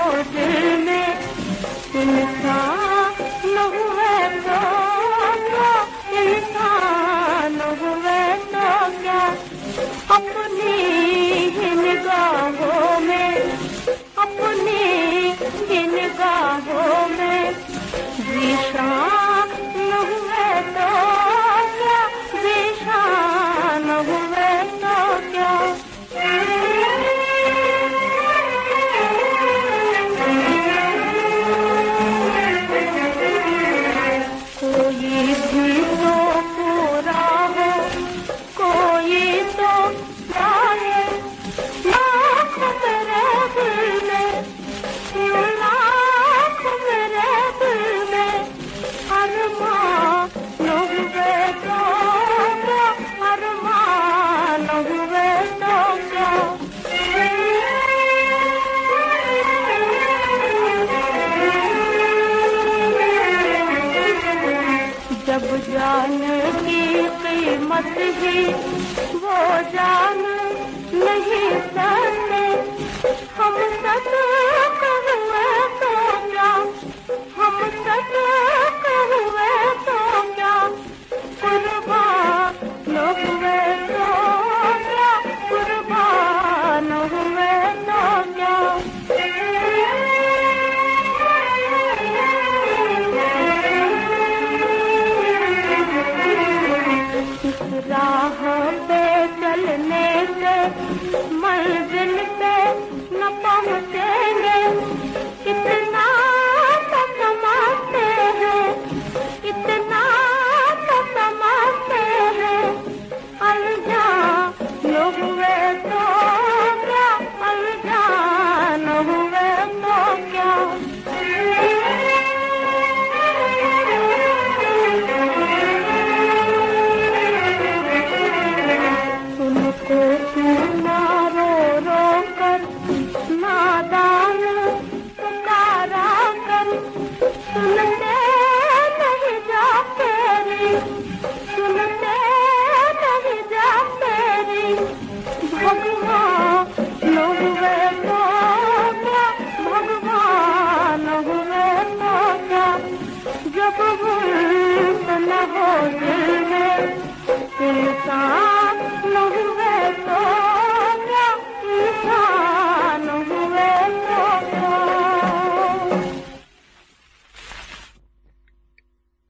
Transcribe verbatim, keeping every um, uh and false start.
दिल में इंसान हुए तो क्या, इंसान हुए तो क्या, अपनी ही निगाहों में, अपनी ही निगाहों में ज़ीशान हुए तो क्या, ज़ीशान हुए तो क्या। कोई भी तो पूरा हो, कोई तो जाए, लाख मेरे दिल में, यूं लाख मेरे दिल में अरमान हुए तो क्या, अरमान हुए तो क्या। जब जान की कीमत ही वो जान नहीं सकते, हम सदक हुए तो क्या, हम सदक हुए तो क्या, कुर्बान हुए तो क्या, कुर्बान हुए तो क्या। इस राह पे चलने से मंजिल पे न पहुँचेंगे, इतना तो समझते हैं, इतना तो समझते हैं, अनजान हुए तो क्या, अनजान हुए तो क्या। उनको सुना रो रो कर नादान पुकारा कर, सुनते नहीं जाते रे, सुनते नहीं जाते रे। भगवान हुए तो क्या, भगवान हुए तो क्या, जब गुल न हो दिल में